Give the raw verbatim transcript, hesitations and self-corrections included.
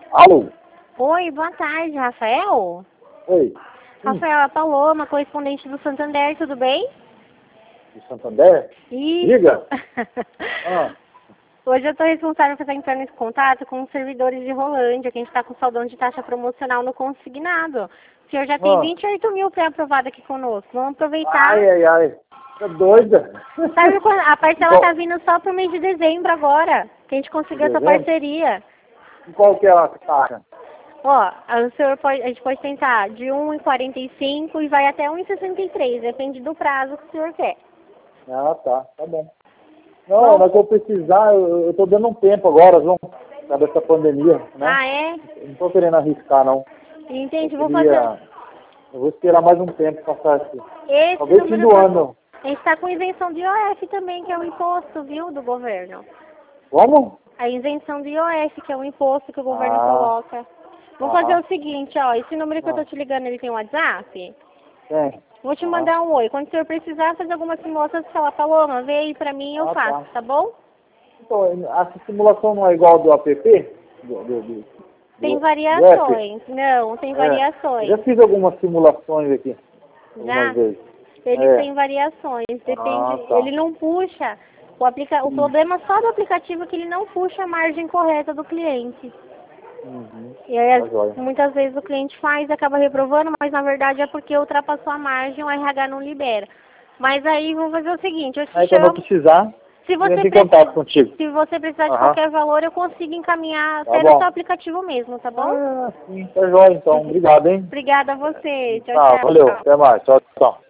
Alô? Oi, boa tarde, Rafael? Oi. Rafael, a Paloma, correspondente do Santander, tudo bem? Do Santander? Isso. Diga. Ah, Hoje eu estou responsável por estar entrando em contato com os servidores de Rolândia, que a gente está com saldão de taxa promocional no consignado. O senhor já tem ah. vinte e oito mil pré-aprovado aqui conosco. Vamos aproveitar. Ai, ai, ai. Tá doida? Sabe quando a parcela Qual- está vindo só para o mês de dezembro agora, que a gente conseguiu essa Dezembro? parceria. E qual que é a taxa? Ó, o senhor pode, a gente pode tentar de um e quarenta e cinco e vai até um e sessenta e três, depende do prazo que o senhor quer. Ah, tá. Tá bom. Não, mas se eu precisar, eu, eu tô dando um tempo agora, João. Por causa dessa pandemia, né? Ah, é? Eu não tô querendo arriscar, não. Entendi, Eu vou queria... fazer... Eu vou esperar mais um tempo passar aqui. Esse Talvez fim número do tá- ano. a gente está com isenção de I O F também, que é o imposto, viu, do governo. Vamos? A isenção de I O F, que é o imposto que o governo Ah. coloca. Vou Aham. fazer o seguinte, ó, esse número que eu Ah. tô te ligando, ele tem um WhatsApp? Tem. Vou te Aham. mandar um oi. Quando o senhor precisar fazer alguma simulação, você fala, Paloma, vê aí pra mim, eu Ah, faço, tá. tá bom? Então, essa simulação não é igual do app? Do, do, do, Tem do- do variações. Não, tem app? É, variações. eu já fiz algumas simulações aqui, Já? algumas vezes. Ele É. tem variações, depende, Ah, tá. ele não puxa, o, aplica, o Hum. problema só do aplicativo é que ele não puxa a margem correta do cliente. Uhum. E aí, Tá joia. muitas vezes o cliente faz e acaba reprovando, mas na verdade é porque ultrapassou a margem, o R H não libera. Mas aí vamos fazer o seguinte, eu te Aí quando eu chamo, precisar, se eu você entro em precisar, contato contigo. se você precisar de Aham. qualquer valor, eu consigo encaminhar Tá até bom. no seu aplicativo mesmo, tá bom? Ah, sim, tá joia então. Obrigado, hein? Obrigada a você, tchau, Tá, tchau. valeu. Até mais. Tchau, tchau.